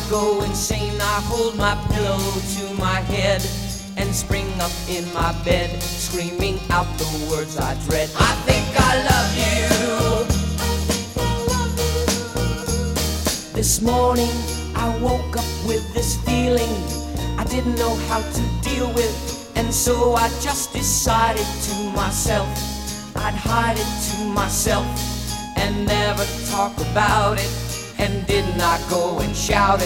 go insane. I hold my pillow to my head and spring up in my bed, screaming out the words I dread. I think I love you. This morning I woke up with this feeling I didn't know how to deal with, and so I just decided to myself I'd hide it to myself and never talk about it, and did not go and shout it.